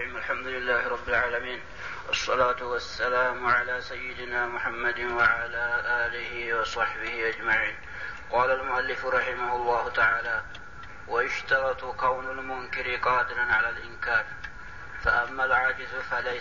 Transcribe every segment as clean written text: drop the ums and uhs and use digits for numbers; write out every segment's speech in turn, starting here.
الرحيم. الحمد لله رب العالمين، والصلاة والسلام على سيدنا محمد وعلى آله وصحبه أجمعين. قال المؤلف رحمه الله تعالى: ويشترط كون المنكر قادرا على الإنكار، فأما العاجز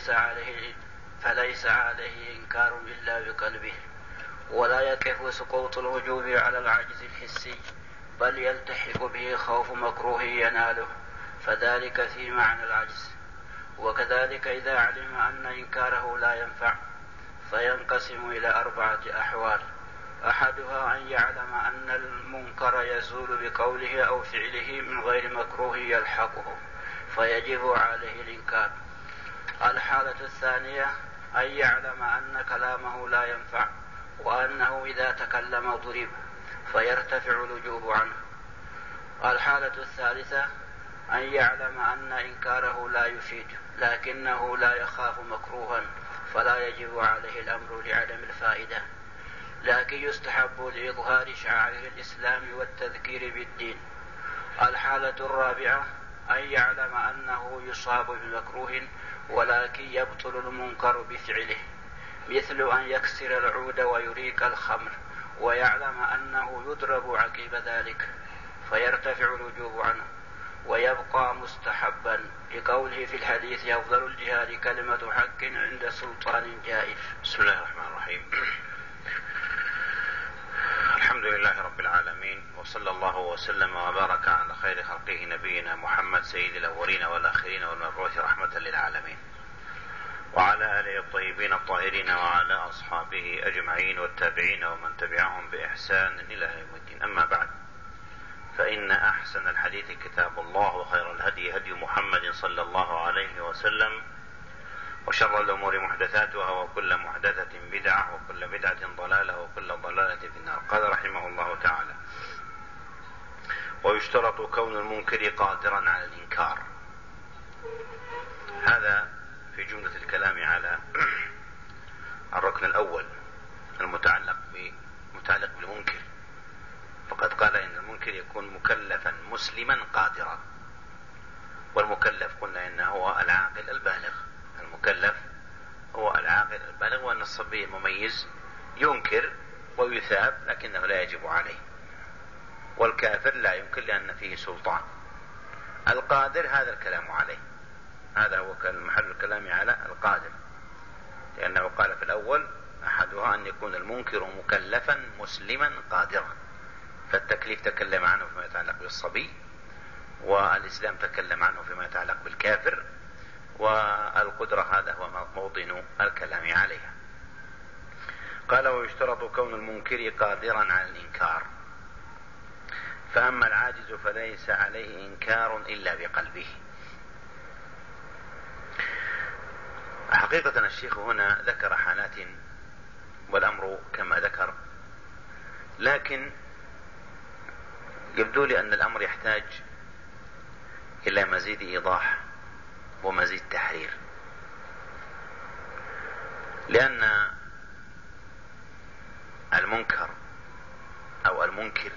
فليس عليه إنكار إلا بقلبه، ولا يقف سقوط الوجوب على العجز الحسي، بل يلتحق به خوف مكروه يناله، فذلك في معنى العجز. وكذلك إذا علم أن إنكاره لا ينفع فينقسم إلى 4 أحوال: أحدها أن يعلم أن المنكر يزول بقوله أو فعله من غير مكروه يلحقه فيجب عليه الإنكار. الحالة الثانية أن يعلم أن كلامه لا ينفع، وأنه إذا تكلم ضرب فيرتفع الوجوب عنه. الحالة الثالثة أن يعلم أن إنكاره لا يفيد، لكنه لا يخاف مكروها فلا يجب عليه الأمر لعدم الفائدة، لكن يستحب لإظهار شعائر الإسلام والتذكير بالدين. الحالة الرابعة أن يعلم أنه يصاب بمكروه ولكن يبطل المنكر بفعله، مثل أن يكسر العود ويريق الخمر، ويعلم أنه يضرب عقب ذلك فيرتفع الوجوب عنه ويبقى مستحبا، لقوله في الحديث: أفضل الجهاد كلمة حق عند سلطان جائر. بسم الله الرحمن الرحيم. الحمد لله رب العالمين، وصلى الله وسلم وبارك على خير خلقه نبينا محمد سيد الأولين والآخرين والمبعوث رحمة للعالمين، وعلى آله الطيبين الطاهرين وعلى أصحابه أجمعين والتابعين ومن تبعهم بإحسان إلى يوم الدين. أما بعد، فإن أحسن الحديث كتاب الله، وخير الهدي هدي محمد صلى الله عليه وسلم، وشر الأمور محدثاتها، وكل محدثة بدعة، وكل بدعة ضلالة، وكل ضلالة في النار. قال رحمه الله تعالى: ويشترط كون المنكر قادرا على الإنكار. هذا في جملة الكلام على الركن الأول المتعلق بالمنكر. فقد قال إن المنكر يكون مكلفا مسلما قادرا، والمكلف قلنا إنه هو العاقل البالغ. المكلف هو العاقل البالغ، وأن الصبي المميز ينكر ويثاب لكنه لا يجب عليه، والكافر لا يمكن لأن فيه سلطان. القادر هذا الكلام عليه، هذا هو محل الكلام على القادر، لأنه قال في الأول: أحدها أن يكون المنكر مكلفا مسلما قادرا. فالتكليف تكلم عنه فيما يتعلق بالصبي، والإسلام تكلم عنه فيما يتعلق بالكافر، والقدرة هذا هو موطن الكلام عليها. قال: ويشترط كون المنكر قادرا على الإنكار، فأما العاجز فليس عليه إنكار إلا بقلبه. حقيقة الشيخ هنا ذكر حالات والأمر كما ذكر، لكن يبدو لي أن الأمر يحتاج إلى مزيد إيضاح ومزيد تحرير، لأن المنكر أو المنكر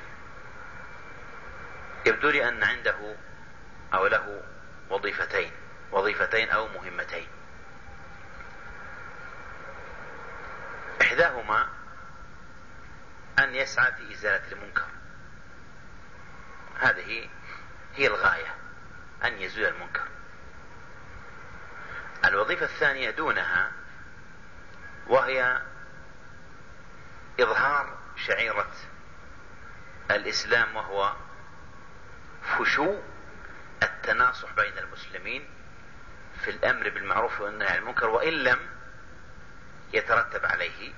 يبدو لي أن عنده أو له وظيفتين أو مهمتين. إحداهما أن يسعى في إزالة المنكر، هذه هي الغاية، أن يزول المنكر. الوظيفة الثانية دونها، وهي إظهار شعيرة الإسلام، وهو فشو التناصح بين المسلمين في الأمر بالمعروف والنهي عن المنكر، وإن لم يترتب عليه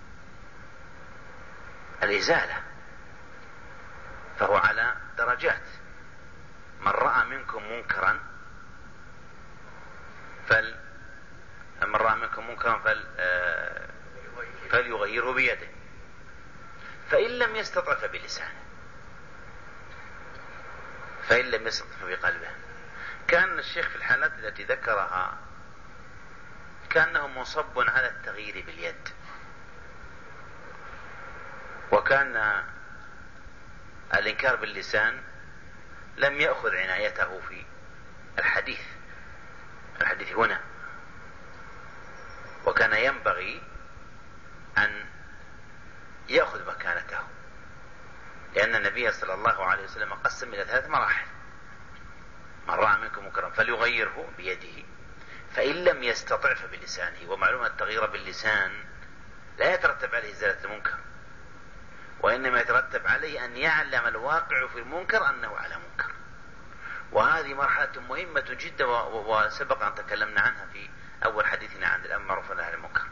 الإزالة، فهو على درجات. من رأى منكم منكرا فليغيره بيده، فإن لم يستطع فبلسانه، فإن لم يستطع فبقلبه. كان الشيخ في الحالات التي ذكرها كأنه منصب على التغيير باليد، وكان الإنكار باللسان لم يأخذ عنايته في الحديث، المحدث هنا، وكان ينبغي أن يأخذ مكانته، لأن النبي صلى الله عليه وسلم قسم إلى 3 مراحل: من رأى منكم منكرا فليغيره بيده، فإن لم يستطع فبلسانه. ومعلومة التغيير باللسان لا يترتب عليه إزالة المنكر، وإنما يترتب عليه أن يعلم الواقع في المنكر أنه على منكر، وهذه مرحلة مهمة جدا، وسبق أن تكلمنا عنها في أول حديثنا عن الأمر بالمعروف والنهي عن المنكر.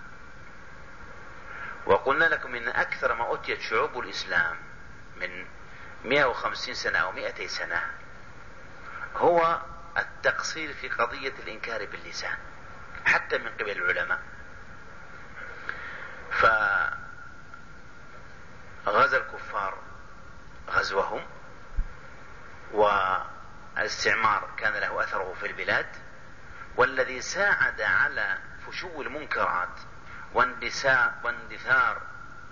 وقلنا لكم إن أكثر ما أتيت شعوب الإسلام من 150 سنة أو 200 سنة هو التقصير في قضية الإنكار باللسان حتى من قبل العلماء. فغزا الكفار غزوهم، والاستعمار كان له أثره في البلاد، والذي ساعد على فشو المنكرات واندثار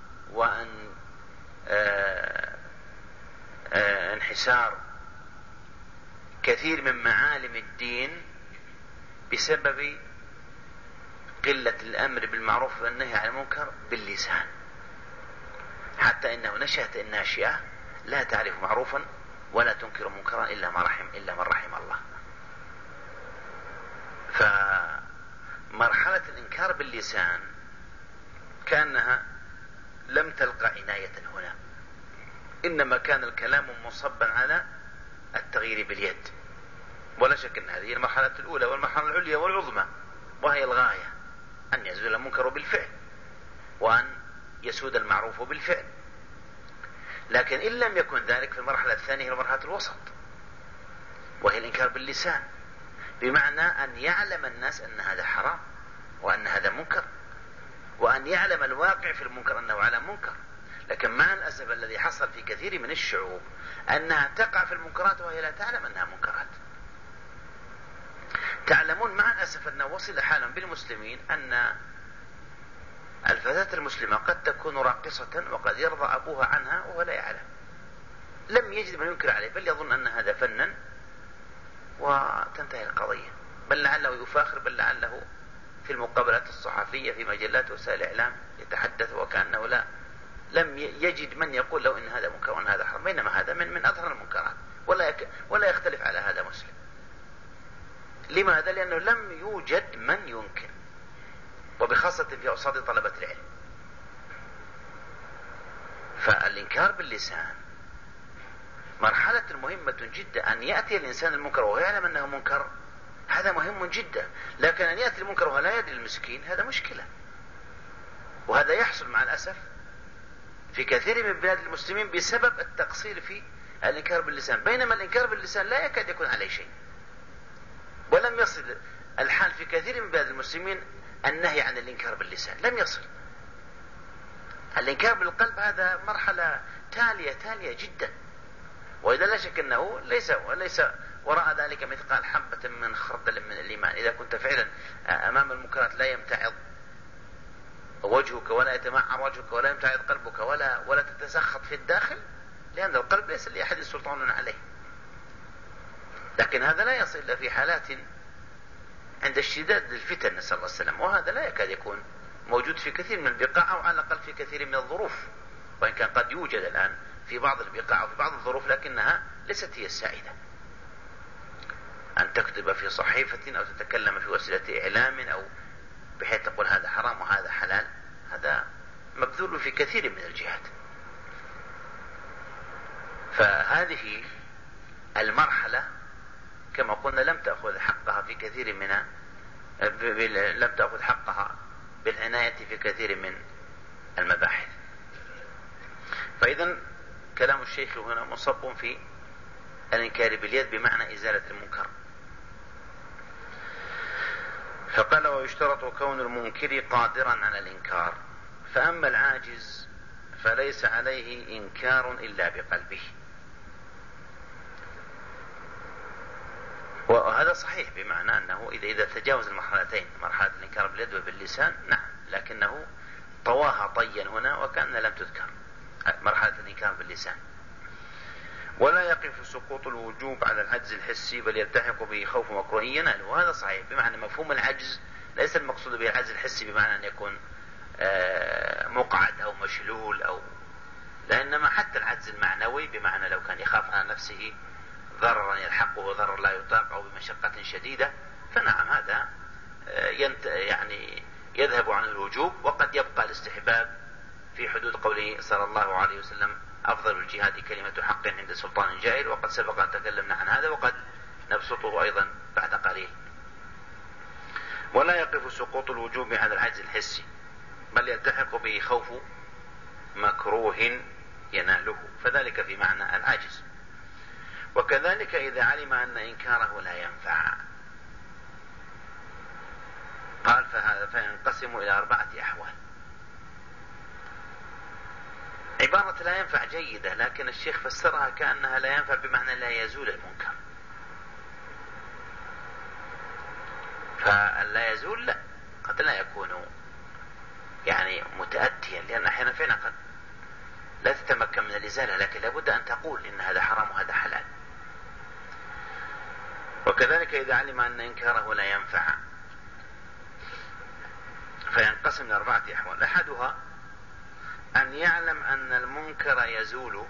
انحسار كثير من معالم الدين بسبب قلة الأمر بالمعروف والنهي عن المنكر باللسان، حتى إنه نشأت الناشئة لا تعرف معروفا ولا تنكر منكرا إلا من رحم الله. فمرحلة الإنكار باللسان كأنها لم تلقى عناية هنا، إنما كان الكلام مصبا على التغيير باليد. ولا شك أن هذه المرحلة الأولى والمرحلة العليا والعظمى، وهي الغاية أن يزول المنكر بالفعل وأن يسود المعروف بالفعل. لكن إن لم يكن ذلك في المرحلة الثانية هي المرحلة الوسط، وهي الإنكار باللسان، بمعنى أن يعلم الناس أن هذا حرام وأن هذا منكر، وأن يعلم الواقع في المنكر أنه على منكر. لكن مع الأسف الذي حصل في كثير من الشعوب أنها تقع في المنكرات وهي لا تعلم أنها منكرات. تعلمون مع الأسف أنه وصل حالا بالمسلمين أن الفتاة المسلمة قد تكون راقصة وقد يرضى أبوها عنها وهو لا يعلم، لم يجد من ينكر عليه، بل يظن أن هذا فنا وتنتهي القضية، بل لعله يفاخر، بل لعله في المقابلات الصحفية في مجلات وسائل الإعلام يتحدث وكأنه لم يجد من يقول له إن هذا منكر وإن هذا حرام، بينما هذا من أظهر المنكرات، ولا يختلف على هذا مسلم. لماذا؟ لأنه لم يوجد من ينكر، وبخاصة في أوساط طلبة العلم. فالإنكار باللسان مرحلة مهمة جدا، أن يأتي الإنسان المنكر وهو يعلم أنه منكر، هذا مهم جدا. لكن أن يأتي المنكر وهو لا يدري المسكين، هذا مشكلة، وهذا يحصل مع الأسف في كثير من بلاد المسلمين بسبب التقصير في الإنكار باللسان، بينما الإنكار باللسان لا يكاد يكون عليه شيء. ولم يصل الحال في كثير من بلاد المسلمين النهي عن الإنكار باللسان، لم يصل. الإنكار بالقلب هذا مرحلة تالية جدا، وإذا لا شك أنه ليس وراء ذلك مثقال حبة من خردل من الإيمان. إذا كنت فعلا أمام المنكرات لا يمتعض وجهك ولا يتمعر وجهك ولا يمتعض قلبك ولا تتسخط في الداخل، لأن القلب ليس لأحد سلطان عليه. لكن هذا لا يصل إلا في حالات عند اشتداد الفتن، نسأل الله السلامة، وهذا لا يكاد يكون موجود في كثير من البقاع، أو على الأقل في كثير من الظروف، وإن كان قد يوجد الآن في بعض البقاع وفي بعض الظروف، لكنها ليست هي السائدة. أن تكتب في صحيفة أو تتكلم في وسيلة إعلام أو بحيث تقول هذا حرام وهذا حلال، هذا مبذول في كثير من الجهات. فهذه المرحلة كما قلنا لم تأخذ حقها في كثير لم تأخذ حقها بالعناية في كثير من المباحث. فإذا كلام الشيخ هنا مصب في الإنكار باليد بمعنى إزالة المنكر. فقال: ويشترط كون المنكر قادرا على الإنكار، فأما العاجز فليس عليه إنكار إلا بقلبه. وهذا صحيح، بمعنى أنه إذا تجاوز المرحلتين، مرحلة الإنكار باليد وباللسان، نعم، لكنه طواها طيا هنا وكأن لم تذكر مرحلة الإنكار باللسان. ولا يقف سقوط الوجوب على العجز الحسي بل يلتحق به خوف مكروه ينال. وهذا صحيح، بمعنى مفهوم العجز ليس المقصود به العجز الحسي بمعنى أن يكون مقعد أو مشلول لأنما حتى العجز المعنوي بمعنى لو كان يخاف على نفسه ضررا يلحقه وضرر لا يطاق أو بمشقة شديدة، فنعم هذا يعني يذهب عن الوجوب، وقد يبقى الاستحباب في حدود قوله صلى الله عليه وسلم أفضل الجهاد كلمة حق عند سلطان جائر، وقد سبق أن تكلمنا عن هذا وقد نبسطه أيضا بعد قليل. ولا يقف سقوط الوجوب على العجز الحسي بل يلتحق به خوف مكروه يناله، فذلك في معنى العجز. وكذلك إذا علم أن إنكاره لا ينفع، قال فهذا فينقسم إلى 4 أحوال. عبارة لا ينفع جيدة، لكن الشيخ فسرها كأنها لا ينفع بمعنى لا يزول المنكر، فلا يزول لا، قد لا يكون يعني متأتيا، لأن أحيانا فعلا قد لا تتمكن من الإزالة، لكن لابد أن تقول إن هذا حرام وهذا حلال. وكذلك إذا علم أن إنكاره لا ينفع فينقسم إلى 4 أحوال. أحدها أن يعلم أن المنكر يزول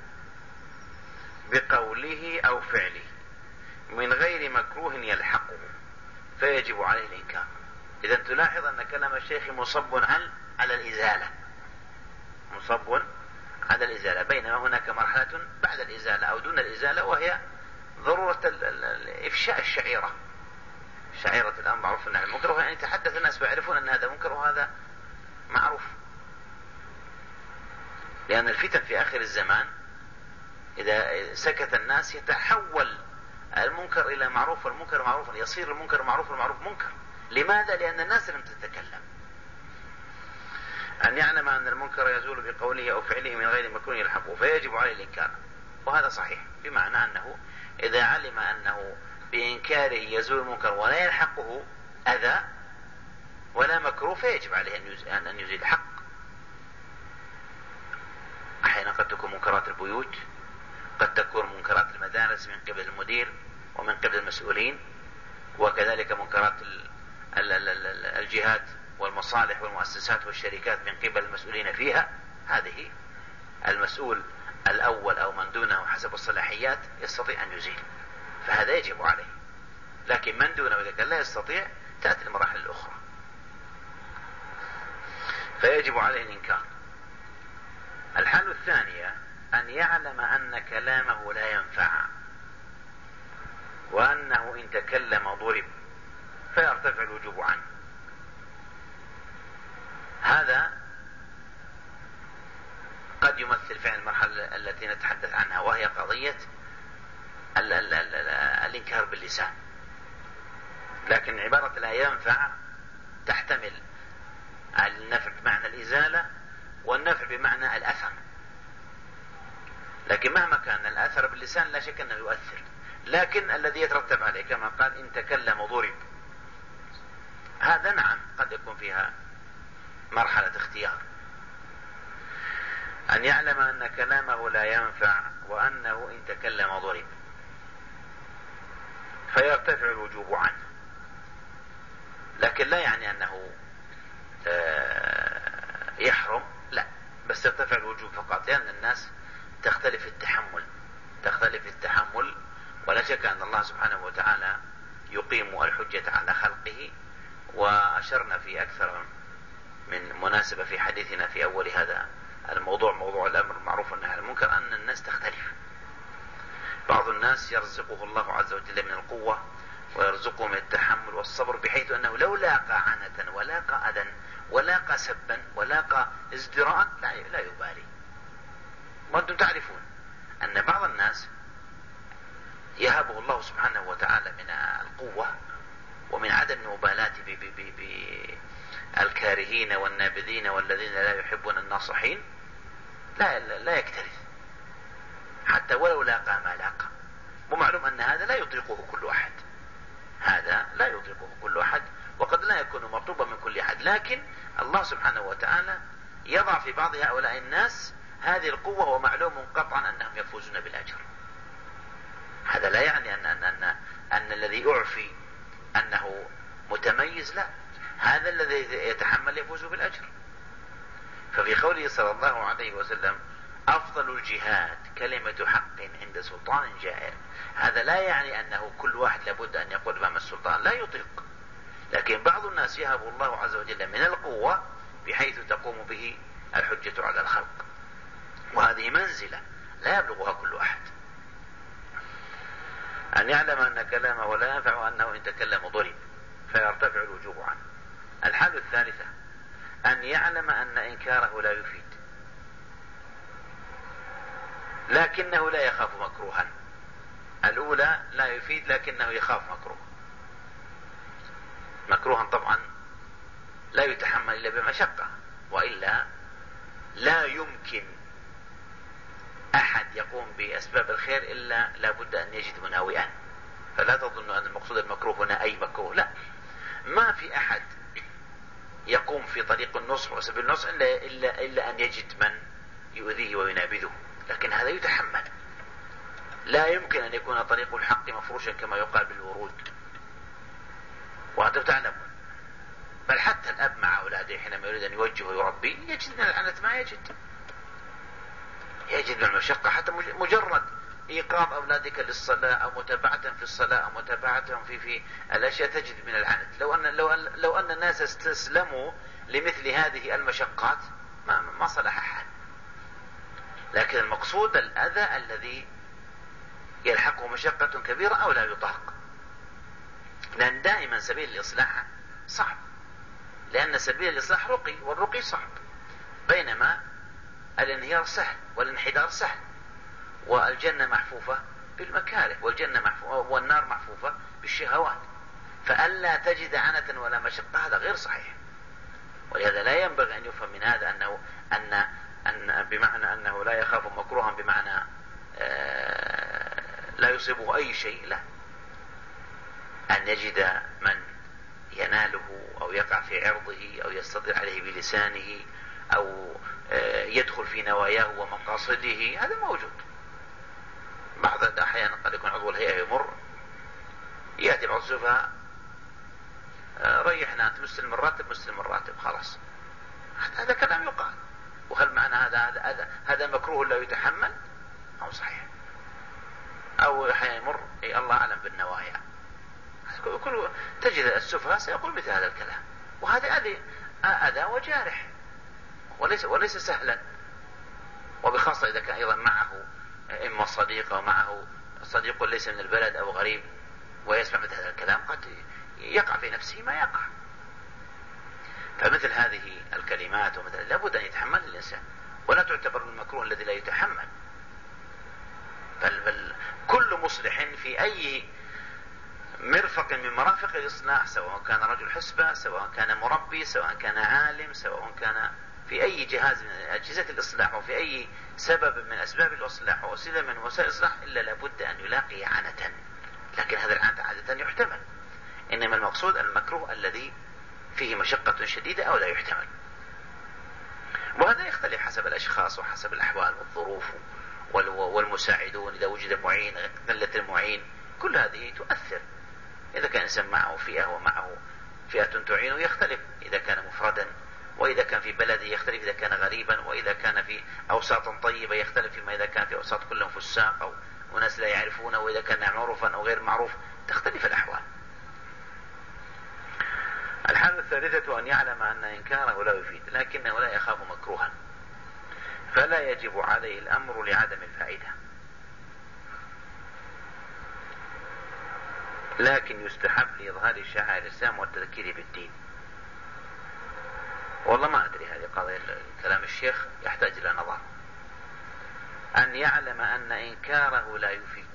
بقوله أو فعله من غير مكروه يلحقه فيجب عليه الإنكار. إذا تلاحظ أن كلام الشيخ مصب على الإزالة، مصب على الإزالة، بينما هناك مرحلة بعد الإزالة أو دون الإزالة، وهي ضرورة إفشاء الشعيرة، شعيرة الأمر معروف والنهي عن المنكر، وهي أن يتحدث الناس فيعرفون أن هذا منكر وهذا معروف. لأن الفتن في آخر الزمان إذا سكت الناس يتحول المنكر إلى معروف والمنكر معروفا، يصير المنكر معروف والمعروف منكر. لماذا؟ لأن الناس لم تتكلم. أن يعلم أن المنكر يزول بقوله أو فعله من غير مكروه يلحقه فيجب عليه الإنكار، وهذا صحيح، بمعنى أنه إذا علم أنه بإنكاره يزول المنكر ولا يلحقه أذى ولا مكروه فيجب عليه أن يزيل الحق. أحيانا قد تكون منكرات البيوت، قد تكون منكرات المدارس من قبل المدير ومن قبل المسؤولين، وكذلك منكرات الجهات والمصالح والمؤسسات والشركات من قبل المسؤولين فيها. هذه المسؤول الأول أو من دونه حسب الصلاحيات يستطيع أن يزيل، فهذا يجب عليه. لكن من دونه إذا كان لا يستطيع تأتي المراحل الأخرى، فيجب عليه الإنكار. الحالة الثانية أن يعلم أن كلامه لا ينفع وأنه إن تكلم ضرب فيرتفع الوجوب عنه. هذا قد يمثل فعل المرحلة التي نتحدث عنها، وهي قضية الإنكار باللسان. لكن عبارة لا ينفع تحتمل النفع بمعنى الإزالة والنفع بمعنى الأثر، لكن مهما كان الأثر باللسان لا شك أنه يؤثر، لكن الذي يترتب عليه كما قال إن تكلم ضرب، هذا نعم قد يكون فيها مرحلة اختيار. أن يعلم أن كلامه لا ينفع وأنه إن تكلم ضرب فيرتفع الوجوب عنه، لكن لا يعني أنه يحرم، لا، بس يرتفع الوجوب فقط، لأن الناس تختلف التحمل، ولا شك أن الله سبحانه وتعالى يقيم الحجة على خلقه. وأشرنا في أكثر من مناسبة في حديثنا في أول هذا الموضوع، موضوع الأمر بالمعروف والنهي عن المنكر، أن الناس تختلف. بعض الناس يرزقه الله عز وجل من القوة ويرزقه من التحمل والصبر، بحيث أنه لو لاقى عنة ولاقى أذى ولاقى سبا ولاقى ازدراء لا يبالي. وأنتم تعرفون أن بعض الناس يهبه الله سبحانه وتعالى من القوة ومن عدم المبالاة بالكارهين والنابذين والذين لا يحبون الناصحين، لا يكترث حتى ولو لاقى ما لاقى. ومعلوم أن هذا لا يطيقه كل أحد، وقد لا يكون مطلوبا من كل أحد، لكن الله سبحانه وتعالى يضع في بعض هؤلاء الناس هذه القوة، ومعلوم قطعا أنهم يفوزون بالأجر. هذا لا يعني أن الذي أعفي أنه متميز، لا، هذا الذي يتحمل يفوز بالأجر. ففي قوله صلى الله عليه وسلم أفضل الجهاد كلمة حق عند سلطان جائر، هذا لا يعني أنه كل واحد لابد أن يقول أمام السلطان، لا يطيق، لكن بعض الناس يهب الله عز وجل من القوة بحيث تقوم به الحجة على الخلق، وهذه منزلة لا يبلغها كل أحد. أن يعلم أن كلامه لا ينفع وأنه إن تكلم ضرب فيرتفع الوجوب عنه. الحالة الثالثة أن يعلم أن إنكاره لا يفيد لكنه لا يخاف مكروها. الأولى لا يفيد لكنه يخاف مكروها طبعا لا يتحمل إلا بمشقة، وإلا لا يمكن أحد يقوم بأسباب الخير إلا لابد أن يجد مناوئا. فلا تظن أن المقصود المكروه هنا أي مكروه، لا، ما في أحد يقوم في طريق النصح وسبيل النصح إلا أن يجد من يؤذيه وينابذه، لكن هذا يتحمل. لا يمكن أن يكون طريق الحق مفروشا كما يقال بالورود، وأنتم تعلمون. بل حتى الأب مع أولاده حينما يريد أن يوجه ويربي يجد من العنة ما يجد من المشقة. حتى مجرد إيقاظ أولادك للصلاة أو متابعة في الصلاة أو متابعتهم في الأشياء تجد من العنت. لو أن الناس استسلموا لمثل هذه المشقات ما صلح حال. لكن المقصود الأذى الذي يلحقه مشقة كبيرة أو لا يطاق، لأن دائما سبيل الإصلاح صعب، لأن سبيل الإصلاح رقي، والرقي صعب، بينما الانهيار سهل والانحدار سهل، والجنة محفوفة بالمكاره، والنار محفوفة بالشهوات. فألا تجد عنة ولا مشقة هذا غير صحيح. ولهذا لا ينبغي أن يفهم من هذا أن بمعنى أنه لا يخاف مكروها بمعنى لا يصيبه أي شيء، لا، أن يجد من يناله أو يقع في عرضه أو يستطيع عليه بلسانه أو يدخل في نواياه ومقاصده، هذا موجود. بعض الأحيان قد يكون عضو الهيئة يمر، يأتي بعض السفهاء ريحنا، أنت مسلم الراتب خلاص، هذا كلام يقال. وهل معنى هذا مكروه لا يتحمل أو صحيح؟ أو أحيانا يمر الله أعلم بالنوايا، كل تجد السفهاء سيقول مثل هذا الكلام، وهذا أذى وجارح وليس سهلا. وبخاصة إذا كان أيضا معه إما صديق أو معه صديق ليس من البلد أو غريب ويسمع مثل هذا الكلام، قد يقع في نفسه ما يقع. فمثل هذه الكلمات لابد أن يتحمل الإنسان، ولا تعتبر المكروه الذي لا يتحمل. بل كل مصلح في أي مرفق من مرافق الإصلاح، سواء كان رجل حسبة، سواء كان مربي، سواء كان عالم، سواء كان في أي جهاز من أجهزة الإصلاح وفي أي سبب من أسباب الإصلاح ووسيلة من وسائل الإصلاح، إلا لابد أن يلاقي عنة. لكن هذا العنة عادة يحتمل، إنما المقصود المكروه الذي فيه مشقة شديدة أو لا يحتمل. وهذا يختلف حسب الأشخاص وحسب الأحوال والظروف والمساعدون، إذا وجد معين، قلة المعين، كل هذه تؤثر. إذا كان إنسان معه فئة ومعه فئة تعينه يختلف إذا كان مفردا، وإذا كان في بلده يختلف إذا كان غريبا، وإذا كان في أوساط طيبة يختلف فيما إذا كان في أوساط كلهم فساق أو وناس لا يعرفونه، وإذا كان معروفا أو غير معروف تختلف الأحوال. الحالة الثالثة أن يعلم أن إنكاره لا يفيد لكنه لا يخاف مكروها، فلا يجب عليه الأمر لعدم الفائدة، لكن يستحب لإظهار شعائر الإسلام والتذكير بالدين. والله ما أدري هذه قضية كلام الشيخ يحتاج إلى نظر. أن يعلم أن إنكاره لا يفيد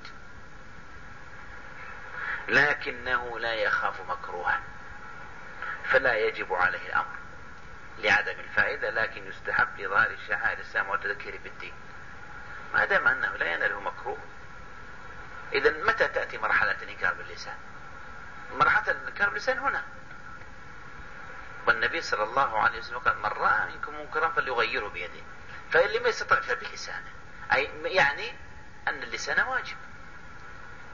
لكنه لا يخاف مكروها، فلا يجب عليه الأمر لعدم الفائدة، لكن يستحب لإظهار الشعائر الإسلام والتذكير بالدين. ما دام أنه لا يناله مكروه، إذن متى تأتي مرحلة الإنكار باللسان؟ مرحلة الإنكار باللسان هنا. والنبي صلى الله عليه وسلم قال: من رأى منكم منكرا فليغيره بيده، فإن لم يستطع فبلسانه، أي يعني أن اللسان واجب.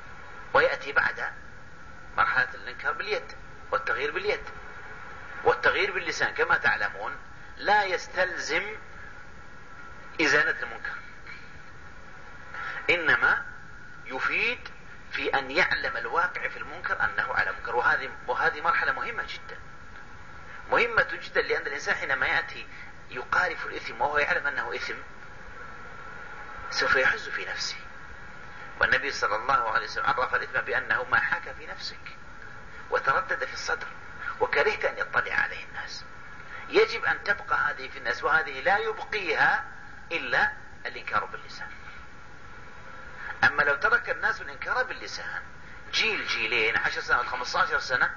ويأتي بعد مرحلة الإنكار باليد والتغيير باليد. والتغيير باللسان كما تعلمون لا يستلزم إزالة المنكر، إنما يفيد في أن يعلم الواقع في المنكر أنه على منكر. وهذه مرحلة مهمة جدا، مهمة جدا، لأن الإنسان حينما يأتي يقارف الإثم وهو يعلم أنه إثم سوف يحز في نفسه. والنبي صلى الله عليه وسلم عرف الإثم بأنه ما حاك في نفسك وتردد في الصدر وكرهت أن يطلع عليه الناس. يجب أن تبقى هذه في الناس، وهذه لا يبقيها إلا الإنكار باللسان. أما لو ترك الناس الإنكار باللسان جيلين 10 سنة 15 سنة،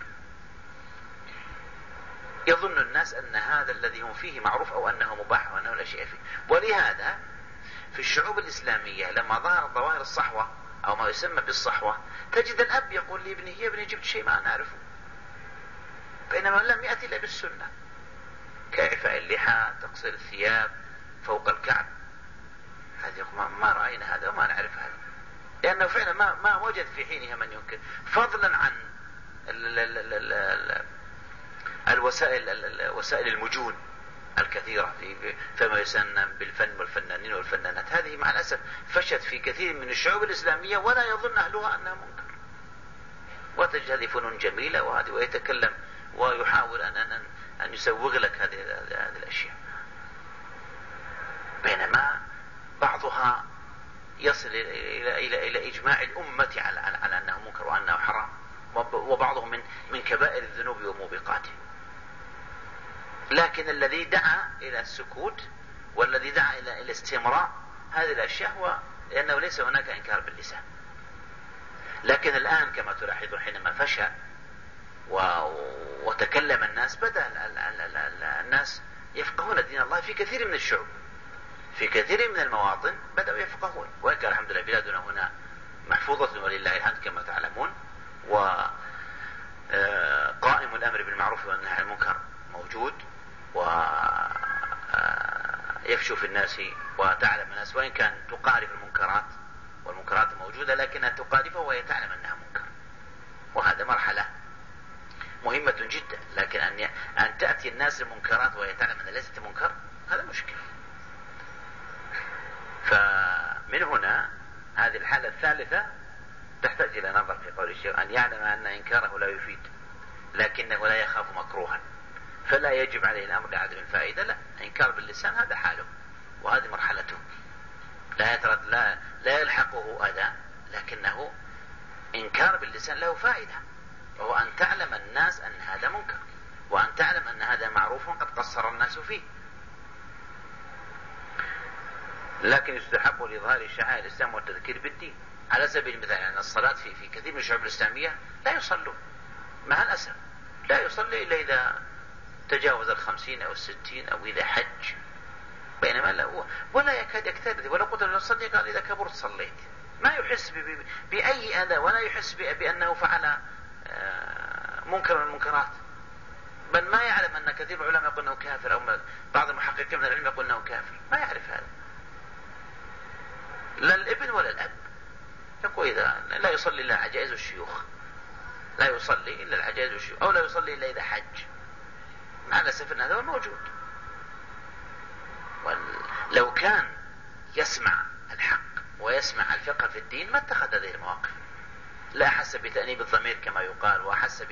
يظن الناس أن هذا الذي هم فيه معروف أو أنه مباح أو أنه لا شيء فيه. ولهذا في الشعوب الإسلامية لما ظهرت ظواهر الصحوة أو ما يسمى بالصحوة، تجد الأب يقول لابنه: يا ابني جبت شيء ما نعرفه، بينما لم يأتي إلا بالسنة، كإعفاء اللحى، تقصير الثياب فوق الكعب. هذا ما رأينا هذا وما نعرف هذا، لأنه فعلا ما وجد في حينها من ينكر، فضلا عن وسائل المجون الكثيرة فيما يسمى بالفن والفنانين والفنانات. هذه مع الأسف فشت في كثير من الشعوب الإسلامية ولا يظن أهلها أنها منكر، وتجد هذه فنون جميلة ويتكلم ويحاول أن يسوغ لك هذه الأشياء، بينما بعضها يصل إلى إجماع الأمة على أنه منكر وأنه حرام، وبعضهم من كبائر الذنوب وموبقاته. لكن الذي دعا إلى السكوت والذي دعا إلى استمرار هذه الأشياء هو لأنه ليس هناك إنكار باللسان. لكن الآن كما تلاحظون حينما فشى وتكلم الناس، بدأ الناس يفقهون دين الله في كثير من الشعوب، في كثير من المواطن بدأوا يفقهون. وكان الحمد لله بلادنا هنا محفوظة ولله الحمد كما تعلمون، وقائم الأمر بالمعروف والنهي عن المنكر موجود، ويفشو في الناس وتعلم الناس، وإن كان تقارف المنكرات والمنكرات موجودة لكنها تقارفه وهي تعلم أنها منكر، وهذا مرحلة مهمة جدا. لكن أن تأتي الناس المنكرات وهي تعلم أنها ليست منكر، هذا مشكلة. فمن هنا هذه الحالة الثالثة تحتاج إلى نظر في قول الشيخ، أن يعلم أن إنكاره لا يفيد لكنه لا يخاف مكروها، فلا يجب عليه الأمر لعدم الفائدة، لا، إنكار باللسان هذا حاله وهذه مرحلته، لا يلحقه أذى، لكنه إنكار باللسان له فائدة، وهو أن تعلم الناس أن هذا منكر، وأن تعلم أن هذا معروف قد قصر الناس فيه. لكن يستحب لإظهار شعائر الإسلام والتذكير بالدين. على سبيل المثال يعني الصلاة في كثير من الشعوب الإسلامية لا يصلون، مع الأسف لا يصلي إلا إذا تجاوز 50 أو 60 أو إذا حج، بينما لا، ولا يكاد يكترث، ولا قلت له صلي قال إذا كبرت صليت، ما يحس بأي أذى ولا يحس بأنه فعل منكر من المنكرات، بل ما يعلم أن كثير من العلماء يقول أنه كافر، أو بعض المحققين من العلم يقول أنه كافر، ما يعرف هذا، لا الابن ولا الأب. يقول إذا لا يصلي إلا العجائز والشيوخ، لا يصلي إلا العجائز والشيوخ، أو لا يصلي إلا إذا حج، مع الأسف أن هذا موجود. لو كان يسمع الحق ويسمع الفقه في الدين ما اتخذ هذه المواقف، لا أحس بتأنيب الضمير كما يقال، وأحس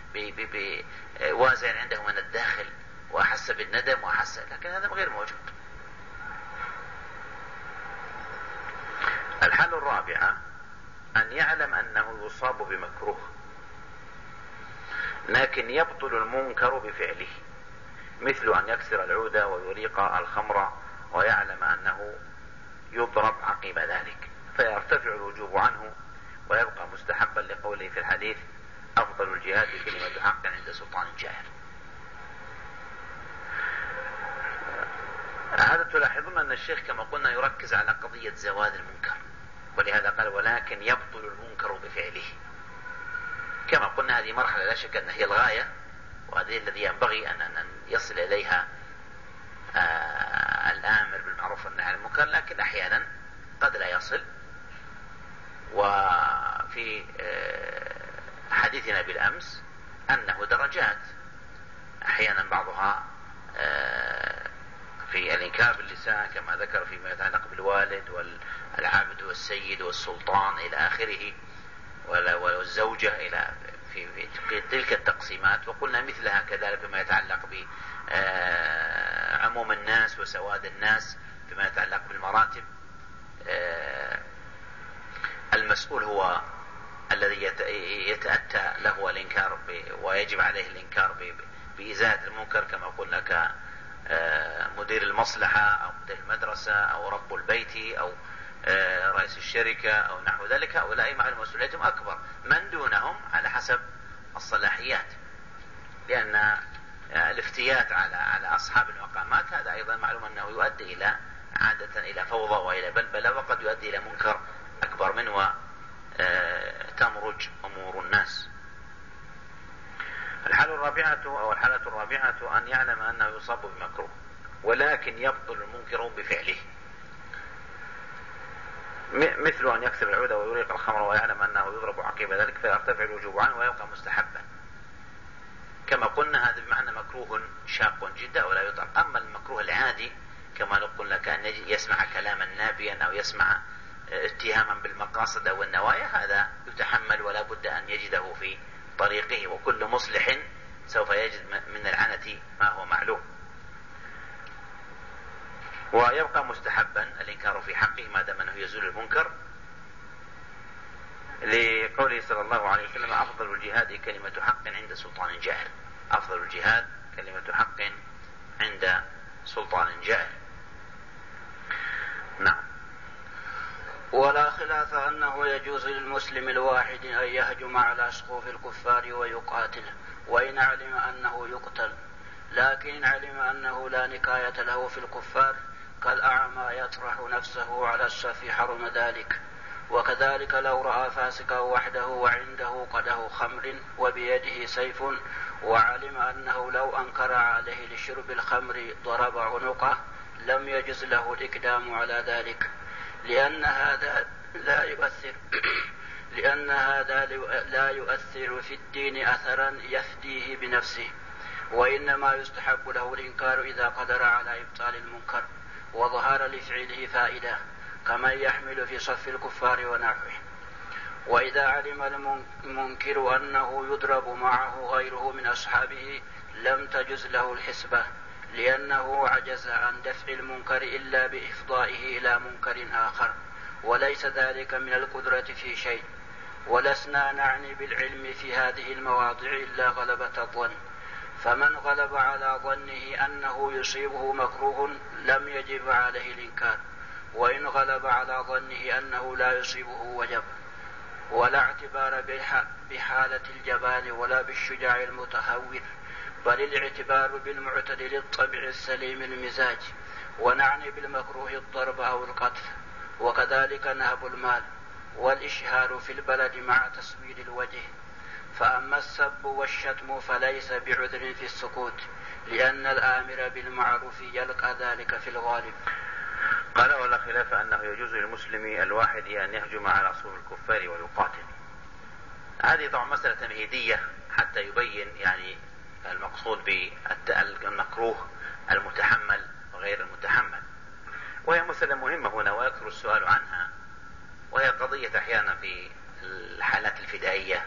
بوازع عنده من الداخل، وأحس بالندم، لكن هذا غير موجود. الحالة الرابعة أن يعلم أنه يصاب بمكروه لكن يبطل المنكر بفعله، مثل أن يكسر العود ويريق الخمر، ويعلم أنه يضرب عقب ذلك فيرتفع الوجوب عنه ويبقى مستحبا، لقوله في الحديث: أفضل الجهاد كلمة حق عند سلطان جائر. هذا تلاحظون أن الشيخ كما قلنا يركز على قضية زوال المنكر، ولهذا قال: ولكن يبطل المنكر بفعله. كما قلنا هذه مرحلة لا شك أنها هي الغاية، وهذه الذي ينبغي أن يصل إليها الآمر بالمعروف والنهي عن المنكر، لكن أحيانا قد لا يصل. وفي في حديثنا بالأمس أنه درجات، أحيانا بعضها في الإنكار باللسان كما ذكر فيما يتعلق بالوالد والعبد والسيد والسلطان إلى آخره، والزوجة إلى في تلك التقسيمات. وقلنا مثلها كذلك فيما يتعلق بعموم الناس وسواد الناس فيما يتعلق بالمراتب. المسؤول هو الذي يتأتى له الإنكار ويجب عليه الإنكار بإزالة المنكر، كما قلنا كمدير المصلحة أو مدير المدرسة أو رب البيت أو رئيس الشركة أو نحو ذلك. هؤلاء معلوم مسؤوليتهم أكبر، من دونهم على حسب الصلاحيات، لأن الافتيات على أصحاب المقامات هذا أيضا معلوم أنه يؤدي عادة إلى فوضى وإلى بلبلة، وقد يؤدي إلى منكر أكبر منه وتمرج أمور الناس. الحالة الرابعة أن يعلم أنه يصاب بمكروه ولكن يبطل المنكر بفعله، مثل أن يكسب العود ويريق الخمر ويعلم أنه يضرب عقيب ذلك فيرتفع الوجوب عنه ويبقى مستحبا. كما قلنا هذا بمعنى مكروه شاق جدا ولا يطاق. أما المكروه العادي كما قلنا كأن يسمع كلاما نابيا أو يسمع اتهاما بالمقاصد أو النوايا، هذا يتحمل ولا بد أن يجده في طريقه، وكل مصلح سوف يجد من العنة ما هو معلوم. ويبقى مستحبا الإنكار في حقه ما دام أنه يزول المنكر، لقوله صلى الله عليه وسلم: أفضل الجهاد كلمة حق عند سلطان جائر. أفضل الجهاد كلمة حق عند سلطان جائر. نعم. ولا خلاف أنه يجوز للمسلم الواحد أن يهجم على صفوف الكفار ويقاتله وإن علم أنه يقتل، لكن إن علم أنه لا نكاية له في الكفار كالأعمى يطرح نفسه على الصف حرم ذلك. وكذلك لو رأى فاسقا وحده وعنده قدح خمر وبيده سيف وعلم أنه لو أنكر عليه لشرب الخمر ضرب عنقه لم يجز له الإقدام على ذلك، لأن هذا لا يؤثر في الدين أثرا يفديه بنفسه، وإنما يستحب له الإنكار إذا قدر على إبطال المنكر وظهر لفعله فائدة كمن يحمل في صف الكفار ونحوه. وإذا علم المنكر أنه يضرب معه غيره من أصحابه لم تجز له الحسبة، لأنه عجز عن دفع المنكر إلا بإفضائه إلى منكر آخر، وليس ذلك من القدرة في شيء. ولسنا نعني بالعلم في هذه المواضع إلا غلبة الظن، فمن غلب على ظنه أنه يصيبه مكروه لم يجب عليه الإنكار، وإن غلب على ظنه أنه لا يصيبه وجب. ولا اعتبار بحالة الجبان ولا بالشجاع المتهور، بل الاعتبار بالمعتدل الطبع السليم المزاج. ونعني بالمكروه الضرب أو القذف، وكذلك نهب المال والإشهار في البلد مع تسويد الوجه. فأما السب والشتم فليس بعذر في السكوت، لأن الآمر بالمعروف يلقى ذلك في الغالب. قال: ولا خلاف أنه يجوز للمسلم الواحد أن يهجم على صفوف الكفار ويقاتل. هذه طبعا مسألة تمهيدية حتى يبين يعني المقصود بالمكروه المتحمل وغير المتحمل، وهي مسألة مهمة هنا ويكثر السؤال عنها، وهي قضية أحيانا في الحالات الفدائية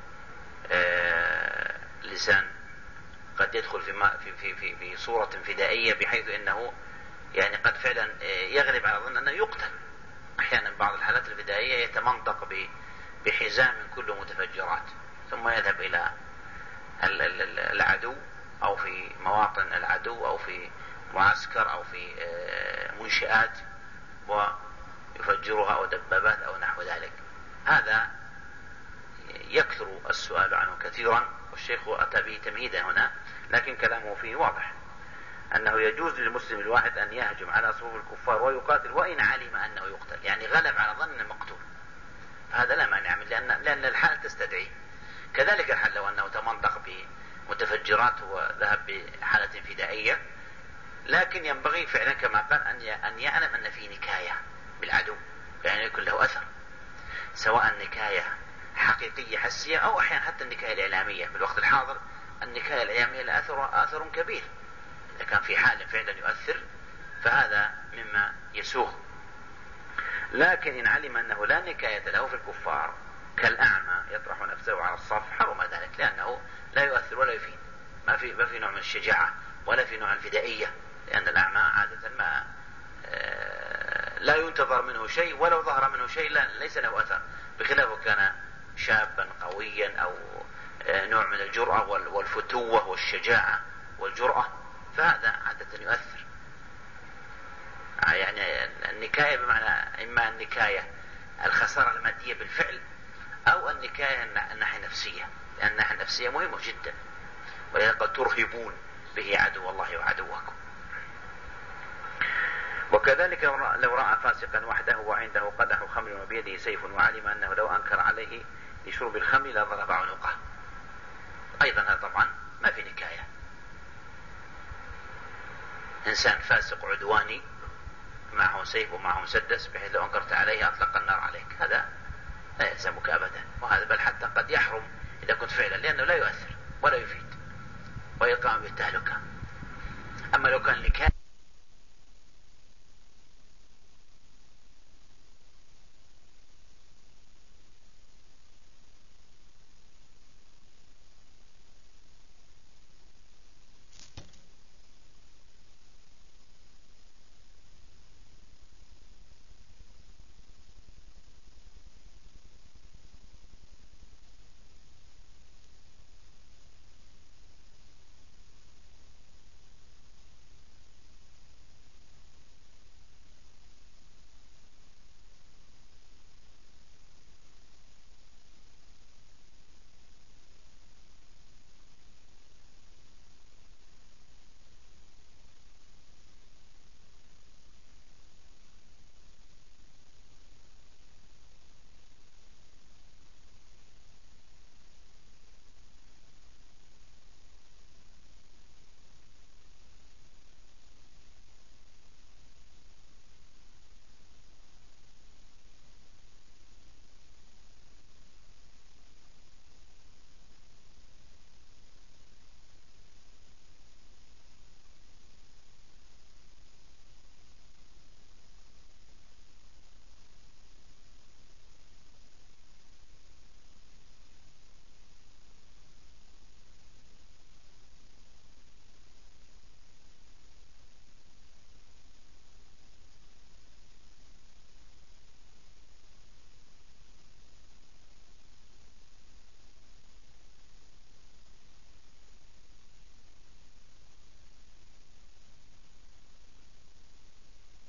لسان قد يدخل في صورة فدائية بحيث أنه يعني قد فعلا يغلب على ظن أنه يقتل. أحيانا بعض الحالات الفدائية يتمنطق بحزام كله متفجرات ثم يذهب إلى العدو أو في مواطن العدو أو في معسكر أو في منشآت ويفجرها أو دبابات أو نحو ذلك. هذا يكثر السؤال عنه كثيرا، والشيخ أتى به تمهيدا هنا، لكن كلامه فيه واضح أنه يجوز للمسلم الواحد أن يهجم على صفوف الكفار ويقاتل وإن علم أنه يقتل، يعني غلب على ظن المقتول، فهذا لا مانع منه لأن الحال تستدعي. كذلك الحال لو أنه تمنطق بمتفجرات وذهب بحالة فدائية، لكن ينبغي فعلا كما قال أن يعلم أن فيه نكاية بالعدو، يعني يكون له أثر، سواء نكاية حقيقية حسية، أو أحيانا حتى النكاية الإعلامية. في الوقت الحاضر النكاية الإعلامية لها أثر كبير، إذا كان في حال فعلا يؤثر فهذا مما يسوغ. لكن إن علم أنه لا نكاية له في الكفار كالأعمى يطرح نفسه على الصف حرم ذلك، لأنه لا يؤثر ولا يفيد، ما في نوع من الشجاعة ولا في نوع من الفدائية، لأن الأعمى عادة ما لا ينتظر منه شيء، ولو ظهر منه شيء ليس له أثر، بخلافه كان شابا قويا أو نوع من الجرأة والفتوة والشجاعة والجرأة، فهذا عادة يؤثر. يعني النكاية بمعنى إما النكاية الخسارة المادية بالفعل، أو النكاية الناحية النفسية، لأن الناحية النفسية مهمة جدا، ولذلك قد ترهبون به عدو الله وعدوكم. وكذلك لو رأى فاسقا وحده وعنده قدح خمر وبيده سيف وعلم أنه لو أنكر عليه لشرب الخمر لضرب عنقه، أيضا هذا طبعا ما في نكاية. إنسان فاسق عدواني معه سيف ومعه مسدس بحيث لو أنكرت عليه أطلق النار عليك، هذا لا يلزمك أبدا، وهذا بل حتى قد يحرم إذا كنت فعلا، لأنه لا يؤثر ولا يفيد ويقام بالتهلكة. أما لو كان نكاية